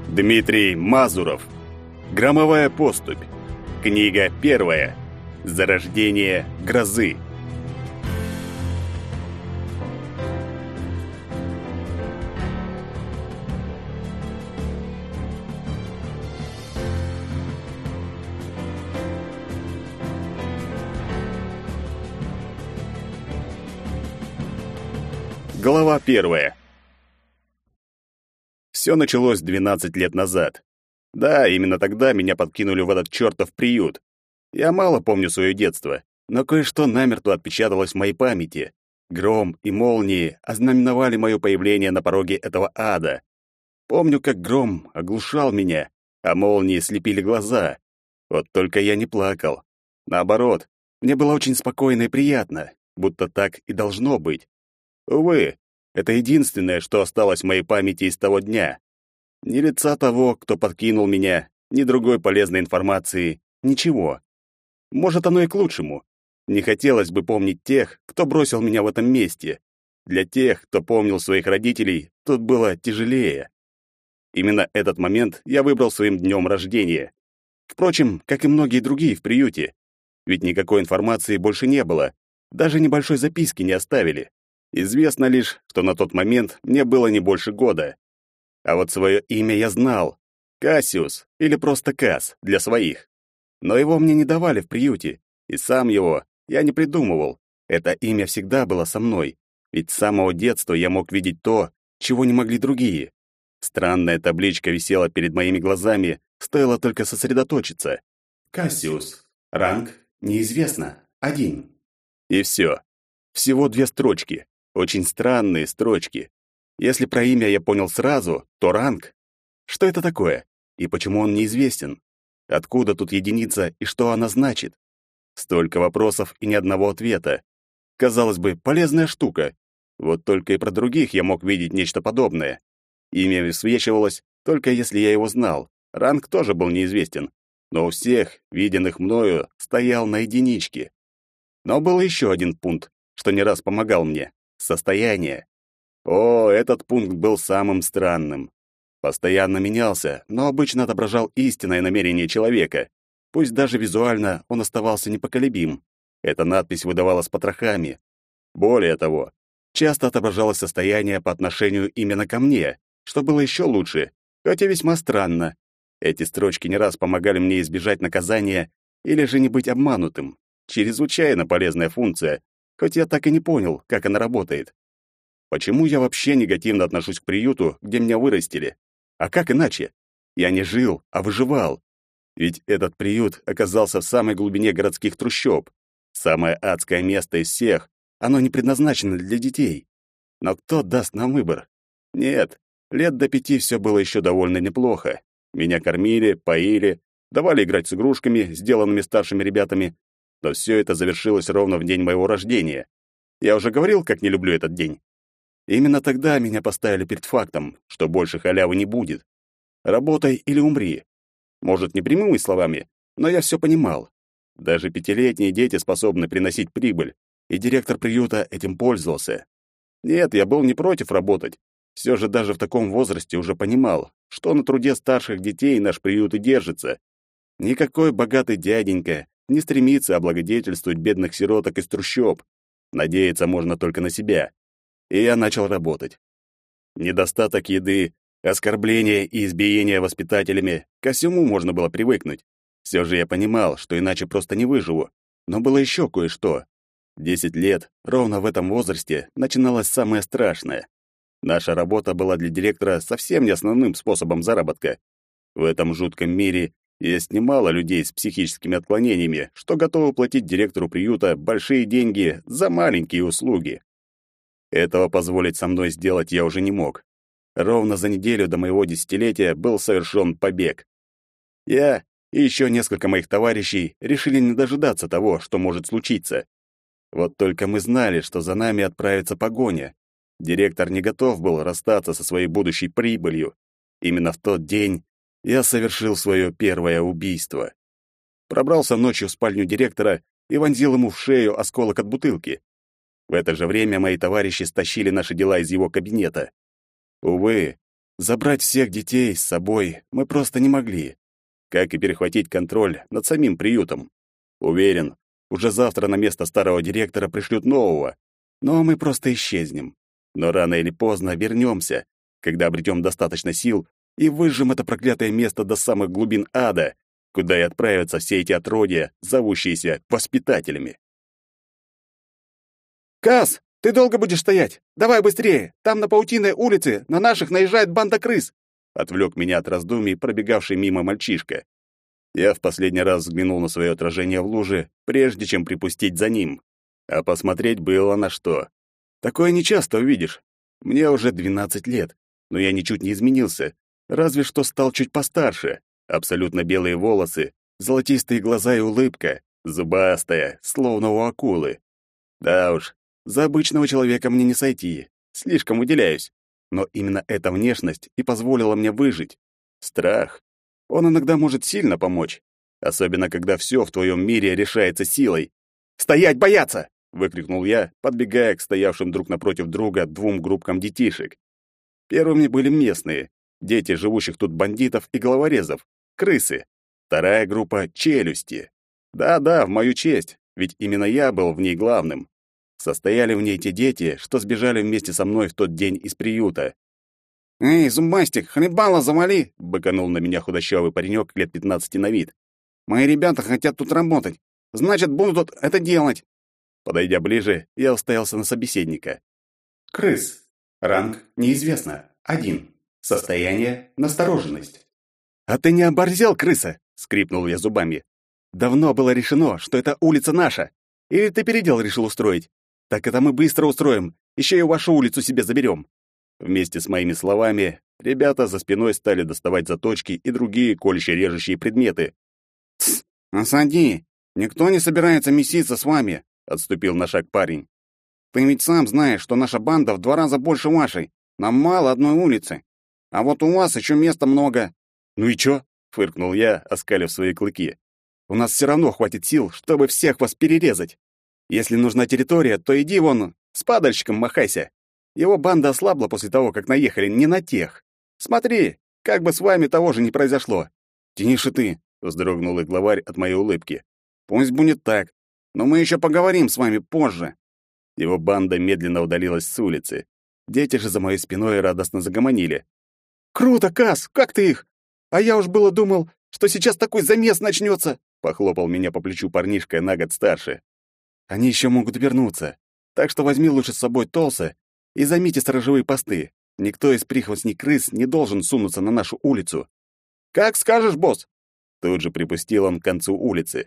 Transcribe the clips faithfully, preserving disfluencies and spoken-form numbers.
Дмитрий Мазуров. Громовая поступь. Книга первая. Зарождение грозы. Глава первая. Все началось двенадцать лет назад. Да, именно тогда меня подкинули в этот чертов приют. Я мало помню свое детство, но кое-что намертво отпечаталось в моей памяти. Гром и молнии ознаменовали мое появление на пороге этого ада. Помню, как гром оглушал меня, а молнии слепили глаза. Вот только я не плакал. Наоборот, мне было очень спокойно и приятно, будто так и должно быть. Увы, это единственное, что осталось в моей памяти из того дня. Ни лица того, кто подкинул меня, ни другой полезной информации, ничего. Может, оно и к лучшему. Не хотелось бы помнить тех, кто бросил меня в этом месте. Для тех, кто помнил своих родителей, тут было тяжелее. Именно этот момент я выбрал своим днем рождения. Впрочем, как и многие другие в приюте. Ведь никакой информации больше не было. Даже небольшой записки не оставили. Известно лишь, что на тот момент мне было не больше года. А вот свое имя я знал. Кассиус, или просто Касс, для своих. Но его мне не давали в приюте, и сам его я не придумывал. Это имя всегда было со мной, ведь с самого детства я мог видеть то, чего не могли другие. Странная табличка висела перед моими глазами, стоило только сосредоточиться. Кассиус. Ранг неизвестно. Один. И все. Всего две строчки. Очень странные строчки. Если про имя я понял сразу, то ранг. Что это такое? И почему он неизвестен? Откуда тут единица и что она значит? Столько вопросов и ни одного ответа. Казалось бы, полезная штука. Вот только и про других я мог видеть нечто подобное. Имя высвечивалось, только если я его знал. Ранг тоже был неизвестен. Но у всех, виденных мною, стоял на единичке. Но был еще один пункт, что не раз помогал мне. Состояние. О, этот пункт был самым странным. Постоянно менялся, но обычно отображал истинное намерение человека. Пусть даже визуально он оставался непоколебим. Эта надпись выдавала с потрохами. Более того, часто отображалось состояние по отношению именно ко мне, что было еще лучше, хотя весьма странно. Эти строчки не раз помогали мне избежать наказания или же не быть обманутым. Чрезвычайно полезная функция, хоть я так и не понял, как она работает. Почему я вообще негативно отношусь к приюту, где меня вырастили? А как иначе? Я не жил, а выживал. Ведь этот приют оказался в самой глубине городских трущоб. Самое адское место из всех. Оно не предназначено для детей. Но кто даст нам выбор? Нет, лет до пяти все было еще довольно неплохо. Меня кормили, поили, давали играть с игрушками, сделанными старшими ребятами. Но все это завершилось ровно в день моего рождения. Я уже говорил, как не люблю этот день. Именно тогда меня поставили перед фактом, что больше халявы не будет. Работай или умри. Может, не прямыми словами, но я все понимал. Даже пятилетние дети способны приносить прибыль, и директор приюта этим пользовался. Нет, я был не против работать. Все же даже в таком возрасте уже понимал, что на труде старших детей наш приют и держится. Никакой богатый дяденька не стремится облагодетельствовать бедных сироток из трущоб. Надеяться можно только на себя. И я начал работать. Недостаток еды, оскорбления и избиения воспитателями, ко всему можно было привыкнуть. Все же я понимал, что иначе просто не выживу. Но было еще кое-что. Десять лет, ровно в этом возрасте, начиналось самое страшное. Наша работа была для директора совсем не основным способом заработка. В этом жутком мире есть немало людей с психическими отклонениями, что готовы платить директору приюта большие деньги за маленькие услуги. Этого позволить со мной сделать я уже не мог. Ровно за неделю до моего десятилетия был совершен побег. Я и еще несколько моих товарищей решили не дожидаться того, что может случиться. Вот только мы знали, что за нами отправится погоня. Директор не готов был расстаться со своей будущей прибылью. Именно в тот день я совершил свое первое убийство. Пробрался ночью в спальню директора и вонзил ему в шею осколок от бутылки. В это же время мои товарищи стащили наши дела из его кабинета. Увы, Забрать всех детей с собой мы просто не могли, как и перехватить контроль над самим приютом. Уверен, уже завтра на место старого директора пришлют нового, но мы просто исчезнем. Но рано или поздно вернемся, когда обретем достаточно сил и выжжем это проклятое место до самых глубин ада, куда и отправятся все эти отродья, зовущиеся воспитателями. «Кас, ты долго будешь стоять? Давай быстрее! Там на Паутиной улице на наших наезжает банда крыс!» Отвлек меня от раздумий пробегавший мимо мальчишка. Я в последний раз взглянул на свое отражение в луже, прежде чем припустить за ним. А посмотреть было на что. Такое нечасто увидишь. Мне уже двенадцать лет, но я ничуть не изменился, разве что стал чуть постарше. Абсолютно белые волосы, золотистые глаза и улыбка, зубастая, словно у акулы. Да уж, за обычного человека мне не сойти, слишком выделяюсь. Но именно эта внешность и позволила мне выжить. Страх. Он иногда может сильно помочь, особенно когда все в твоем мире решается силой. «Стоять, бояться!» — выкрикнул я, подбегая к стоявшим друг напротив друга двум группкам детишек. Первыми были местные, дети живущих тут бандитов и головорезов, крысы. Вторая группа — челюсти. Да-да, в мою честь, ведь именно я был в ней главным. Состояли в ней те дети, что сбежали вместе со мной в тот день из приюта. «Эй, зубастик, хлебало завали!» — быканул на меня худощавый паренек лет пятнадцати на вид. «Мои ребята хотят тут работать. Значит, будут это делать!» Подойдя ближе, я уставился на собеседника. Крыс. Ранг неизвестно. Один. Состояние настороженность. «А ты не оборзел, крыса?» — скрипнул я зубами. «Давно было решено, что эта улица наша. Или ты передел решил устроить? Так это мы быстро устроим, еще и вашу улицу себе заберем». Вместе с моими словами ребята за спиной стали доставать заточки и другие колюще-режущие предметы. «Тсс, осади! Никто не собирается меситься с вами!» — отступил на шаг парень. «Ты ведь сам знаешь, что наша банда в два раза больше вашей. Нам мало одной улицы. А вот у вас еще места много». «Ну и чё?» — фыркнул я, оскалив свои клыки. «У нас все равно хватит сил, чтобы всех вас перерезать. Если нужна территория, то иди вон, с падальщиком махайся. Его банда ослабла после того, как наехали не на тех. Смотри, как бы с вами того же не произошло». «Тише ты!» — вздрогнул и главарь от моей улыбки. «Пусть будет так, но мы еще поговорим с вами позже». Его банда медленно удалилась с улицы. Дети же за моей спиной радостно загомонили. «Круто, Кас, как ты их? А я уж было думал, что сейчас такой замес начнется!» — похлопал меня по плечу парнишка на год старше. «Они еще могут вернуться, так что возьми лучше с собой Толса и займите сторожевые посты. Никто из прихвостней крыс не должен сунуться на нашу улицу». «Как скажешь, босс!» Тут же припустил он к концу улицы.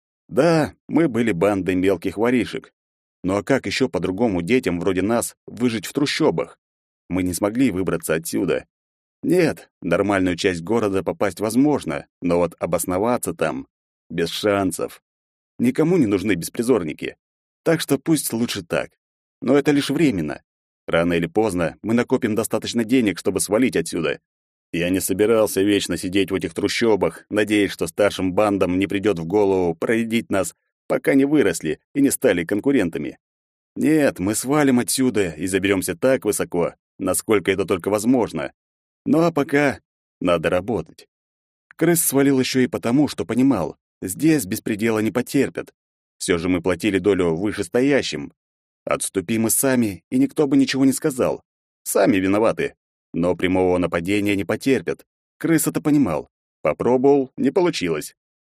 Да, мы были бандой мелких воришек. Ну а как еще по-другому детям вроде нас выжить в трущобах? Мы не смогли выбраться отсюда. Нет, в нормальную часть города попасть возможно, но вот обосноваться там без шансов. Никому не нужны беспризорники. Так что пусть лучше так. Но это лишь временно. Рано или поздно мы накопим достаточно денег, чтобы свалить отсюда. Я не собирался вечно сидеть в этих трущобах, надеясь, что старшим бандам не придет в голову проредить нас, пока не выросли и не стали конкурентами. Нет, мы свалим отсюда и заберемся так высоко, насколько это только возможно. Ну а пока надо работать. Крыс свалил еще и потому, что понимал, здесь беспредела не потерпят. Все же мы платили долю вышестоящим. Отступим мы сами, и никто бы ничего не сказал. Сами виноваты. Но прямого нападения не потерпят. Крыс это понимал. Попробовал, не получилось.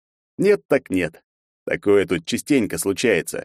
Нет так нет. Такое тут частенько случается.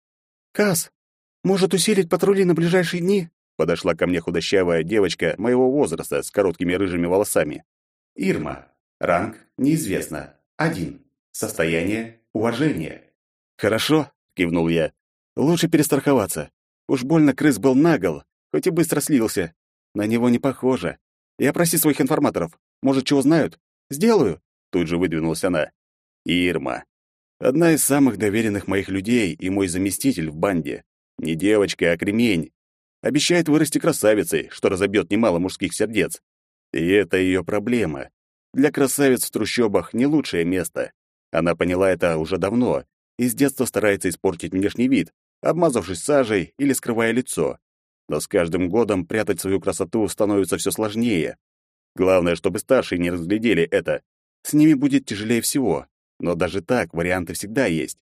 «Кас, может усилить патрули на ближайшие дни?» Подошла ко мне худощавая девочка моего возраста с короткими рыжими волосами. Ирма. Ранг неизвестно. Один. Состояние уважение. «Хорошо», — кивнул я. «Лучше перестраховаться. Уж больно крыс был нагл, хоть и быстро слился. На него не похоже. И опроси своих информаторов. Может, чего знают? Сделаю». Тут же выдвинулась она. Ирма. Одна из самых доверенных моих людей и мой заместитель в банде. Не девочка, а кремень. Обещает вырасти красавицей, что разобьет немало мужских сердец. И это ее проблема. Для красавиц в трущобах не лучшее место. Она поняла это уже давно и с детства старается испортить внешний вид, обмазавшись сажей или скрывая лицо. Но с каждым годом прятать свою красоту становится все сложнее. Главное, чтобы старшие не разглядели это. С ними будет тяжелее всего, но даже так варианты всегда есть.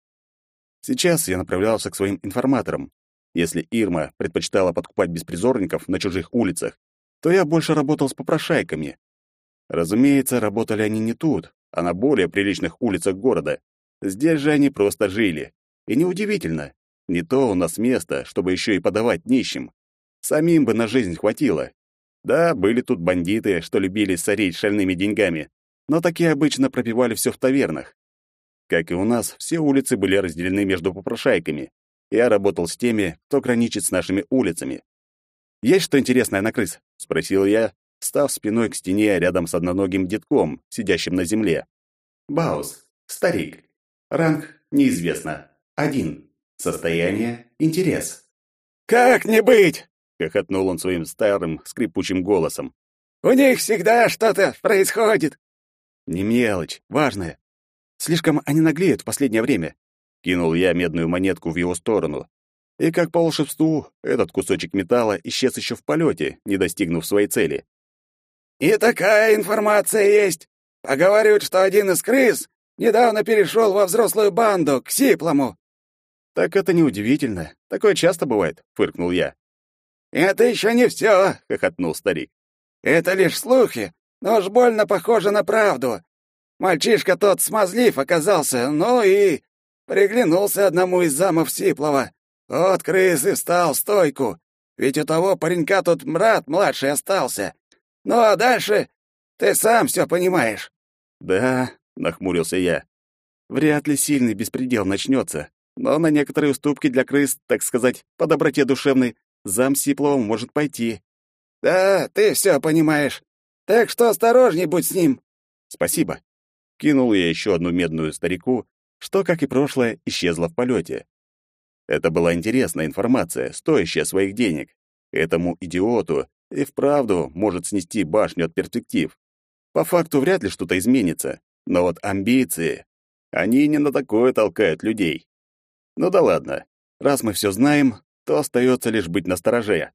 Сейчас я направлялся к своим информаторам. Если Ирма предпочитала подкупать беспризорников на чужих улицах, то я больше работал с попрошайками. Разумеется, работали они не тут, а на более приличных улицах города. Здесь же они просто жили. И неудивительно, не то у нас место, чтобы еще и подавать нищим. Самим бы на жизнь хватило. Да, были тут бандиты, что любили сорить шальными деньгами, но такие обычно пропивали все в тавернах. Как и у нас, все улицы были разделены между попрошайками. Я работал с теми, кто граничит с нашими улицами. «Есть что интересное на крыс?» — спросил я, став спиной к стене рядом с одноногим детком, сидящим на земле. Баус. Старик. Ранг неизвестно. Один. Состояние интерес. «Как не быть?» — хохотнул он своим старым скрипучим голосом. «У них всегда что-то происходит». «Не мелочь, важная. Слишком они наглеют в последнее время». Кинул я медную монетку в его сторону. И как по волшебству, этот кусочек металла исчез еще в полете, не достигнув своей цели. «И такая информация есть. Поговаривают, что один из крыс недавно перешел во взрослую банду, к Сиплому». «Так это неудивительно. Такое часто бывает», — фыркнул я. «Это еще не все», — хохотнул старик. «Это лишь слухи, но уж больно похоже на правду. Мальчишка тот смазлив оказался, ну и приглянулся одному из замов Сиплова. Вот крыс и встал в стойку, ведь у того паренька тут брат младший остался. Ну а дальше ты сам все понимаешь». «Да», — нахмурился я. «Вряд ли сильный беспредел начнется, но на некоторые уступки для крыс, так сказать, по доброте душевной, зам Сиплова может пойти». «Да, ты все понимаешь. Так что осторожней будь с ним». «Спасибо». Кинул я еще одну медную старику, что, как и прошлое, исчезло в полете. Это была интересная информация, стоящая своих денег. Этому идиоту и вправду может снести башню от перспектив. По факту вряд ли что-то изменится, но вот амбиции, они не на такое толкают людей. Ну да ладно, раз мы все знаем, то остается лишь быть настороже.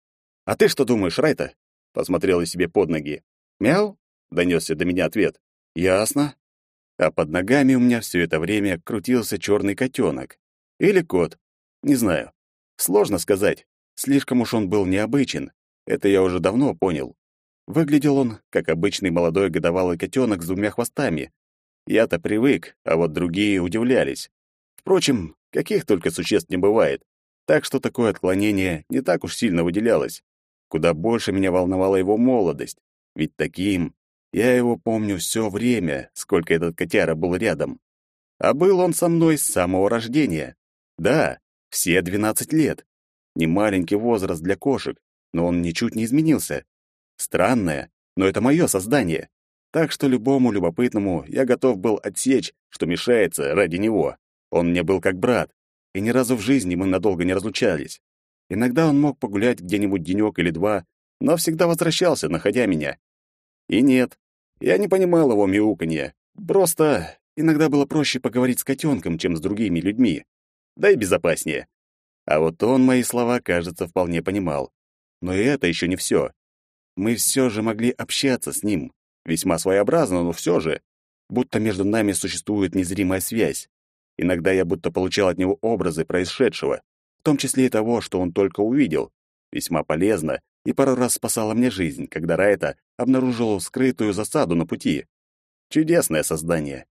«А ты что думаешь, Райта?» — посмотрел я себе под ноги. «Мяу?» — донесся до меня ответ. «Ясно». А под ногами у меня все это время крутился черный котенок. Или кот. Не знаю. Сложно сказать. Слишком уж он был необычен. Это я уже давно понял. Выглядел он, как обычный молодой годовалый котенок с двумя хвостами. Я-то привык, а вот другие удивлялись. Впрочем, каких только существ не бывает. Так что такое отклонение не так уж сильно выделялось. Куда больше меня волновала его молодость. Ведь таким я его помню все время, сколько этот котяра был рядом. А был он со мной с самого рождения. Да, все двенадцать лет. Не маленький возраст для кошек, но он ничуть не изменился. Странное, но это мое создание. Так что любому любопытному я готов был отсечь, что мешается ради него. Он мне был как брат, и ни разу в жизни мы надолго не разлучались. Иногда он мог погулять где-нибудь денек или два, но всегда возвращался, находя меня. И нет, я не понимал его мяуканья. Просто иногда было проще поговорить с котенком, чем с другими людьми. Да и безопаснее. А вот он мои слова, кажется, вполне понимал. Но и это еще не все. Мы все же могли общаться с ним. Весьма своеобразно, но все же. Будто между нами существует незримая связь. Иногда я будто получал от него образы происшедшего, в том числе и того, что он только увидел. Весьма полезно и пару раз спасала мне жизнь, когда Райта обнаружил скрытую засаду на пути. Чудесное создание.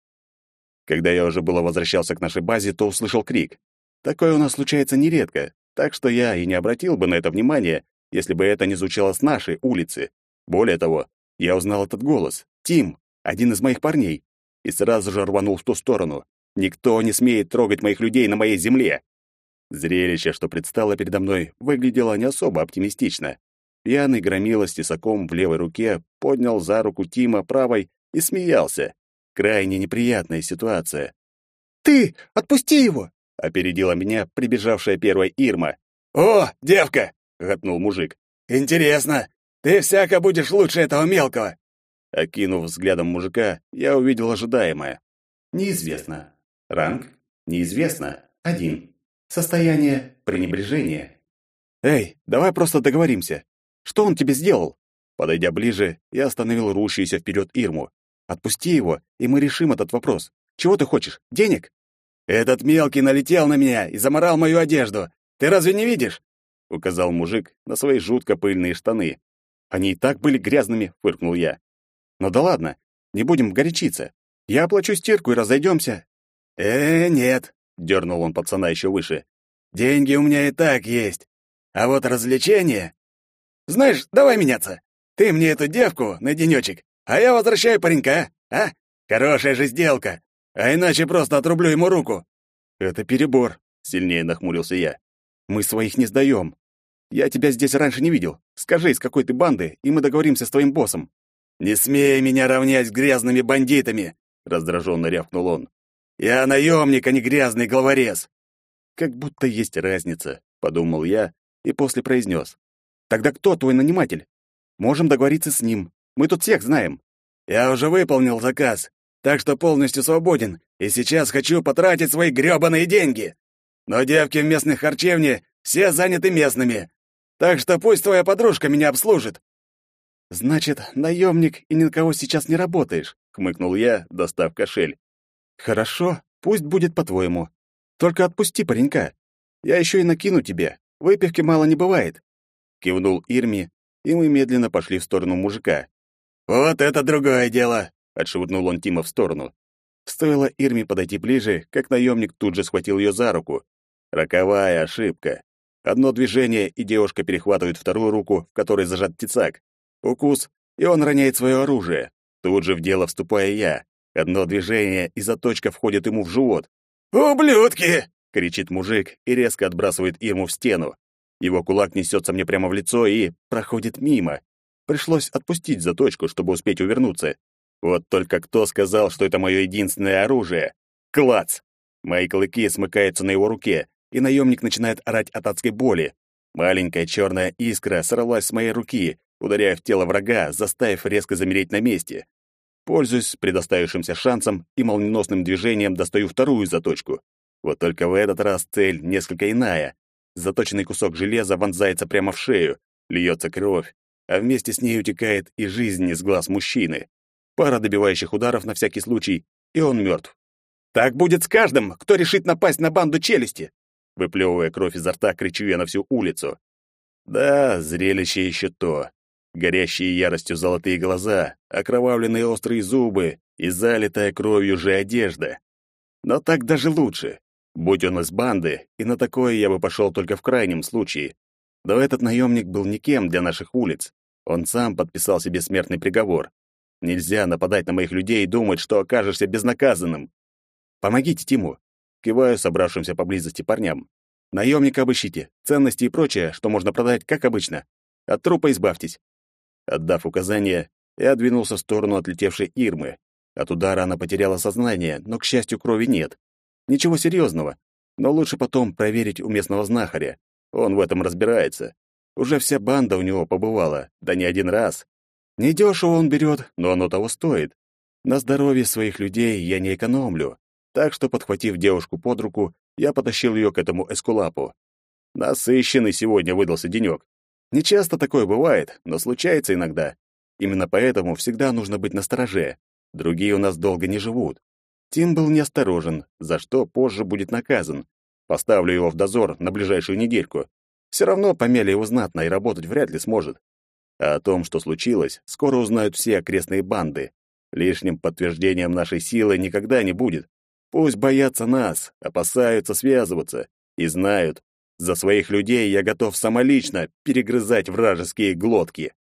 Когда я уже было возвращался к нашей базе, то услышал крик. Такое у нас случается нередко, так что я и не обратил бы на это внимания, если бы это не звучало с нашей улицы. Более того, я узнал этот голос. Тим, один из моих парней, и сразу же рванул в ту сторону. Никто не смеет трогать моих людей на моей земле. Зрелище, что предстало передо мной, выглядело не особо оптимистично. Пьяный громила с тесаком в левой руке поднял за руку Тима правой и смеялся. Крайне неприятная ситуация. «Ты! Отпусти его!» — опередила меня прибежавшая первая Ирма. «О, девка!» — гатнул мужик. «Интересно, ты всяко будешь лучше этого мелкого!» Окинув взглядом мужика, я увидел ожидаемое. Неизвестно. Ранг неизвестно. Один. Состояние пренебрежения. «Эй, давай просто договоримся. Что он тебе сделал?» Подойдя ближе, я остановил рущуюся вперед Ирму. «Отпусти его, и мы решим этот вопрос. Чего ты хочешь? Денег?» «Этот мелкий налетел на меня и заморал мою одежду. Ты разве не видишь?» — указал мужик на свои жутко пыльные штаны. «Они и так были грязными», — фыркнул я. «Ну да ладно, не будем горячиться. Я оплачу стирку и разойдемся». «Э, нет», — дернул он пацана еще выше. «Деньги у меня и так есть. А вот развлечения... Знаешь, давай меняться. Ты мне эту девку на денечек, а я возвращаю паренька, а? Хорошая же сделка. А иначе просто отрублю ему руку». «Это перебор», — сильнее нахмурился я. «Мы своих не сдаем. Я тебя здесь раньше не видел. Скажи, из какой ты банды, и мы договоримся с твоим боссом». «Не смей меня равнять с грязными бандитами», — раздраженно рявкнул он. «Я наемник, а не грязный головорез». «Как будто есть разница», — подумал я и после произнес. «Тогда кто твой наниматель? Можем договориться с ним. Мы тут всех знаем». «Я уже выполнил заказ, так что полностью свободен, и сейчас хочу потратить свои грёбаные деньги. Но девки в местной харчевне все заняты местными, так что пусть твоя подружка меня обслужит». «Значит, наемник и ни на кого сейчас не работаешь», — хмыкнул я, достав кошель. «Хорошо, пусть будет по-твоему. Только отпусти паренька. Я еще и накину тебе. Выпивки мало не бывает». Кивнул Ирми, и мы медленно пошли в сторону мужика. «Вот это другое дело!» — отшвырнул он Тима в сторону. Стоило Ирме подойти ближе, как наемник тут же схватил ее за руку. Роковая ошибка. Одно движение, и девушка перехватывает вторую руку, в которой зажат тесак. Укус, и он роняет свое оружие. Тут же в дело вступая я. Одно движение, и заточка входит ему в живот. «Ублюдки!» — кричит мужик и резко отбрасывает Ирму в стену. Его кулак несется мне прямо в лицо и проходит мимо. Пришлось отпустить заточку, чтобы успеть увернуться. Вот только кто сказал, что это мое единственное оружие? Клац! Мои клыки смыкаются на его руке, и наемник начинает орать от адской боли. Маленькая черная искра сорвалась с моей руки, ударяя в тело врага, заставив резко замереть на месте. Пользуясь предоставившимся шансом и молниеносным движением, достаю вторую заточку. Вот только в этот раз цель несколько иная. Заточенный кусок железа вонзается прямо в шею, льется кровь, а вместе с ней утекает и жизнь из глаз мужчины. Пара добивающих ударов на всякий случай, и он мертв. «Так будет с каждым, кто решит напасть на банду челюсти!» Выплевывая кровь изо рта, кричу я на всю улицу. Да, зрелище еще то. Горящие яростью золотые глаза, окровавленные острые зубы и залитая кровью же одежда. Но так даже лучше. Будь он из банды, и на такое я бы пошел только в крайнем случае. Но этот наемник был никем для наших улиц. Он сам подписал себе смертный приговор. Нельзя нападать на моих людей и думать, что окажешься безнаказанным. Помогите Тиму. Киваю собравшимся поблизости парням. Наемника обыщите, ценности и прочее, что можно продать, как обычно. От трупа избавьтесь. Отдав указание, я двинулся в сторону отлетевшей Ирмы. От удара она потеряла сознание, но, к счастью, крови нет. Ничего серьезного, но лучше потом проверить у местного знахаря. Он в этом разбирается. Уже вся банда у него побывала, да не один раз. Недешево он берет, но оно того стоит. На здоровье своих людей я не экономлю. Так что, подхватив девушку под руку, я потащил ее к этому эскулапу. Насыщенный сегодня выдался денек. Не часто такое бывает, но случается иногда. Именно поэтому всегда нужно быть настороже. Другие у нас долго не живут. Тим был неосторожен, за что позже будет наказан. Поставлю его в дозор на ближайшую недельку. Все равно помяли его знатно и работать вряд ли сможет. А о том, что случилось, скоро узнают все окрестные банды. Лишним подтверждением нашей силы никогда не будет. Пусть боятся нас, опасаются связываться и знают, за своих людей я готов самолично перегрызать вражеские глотки.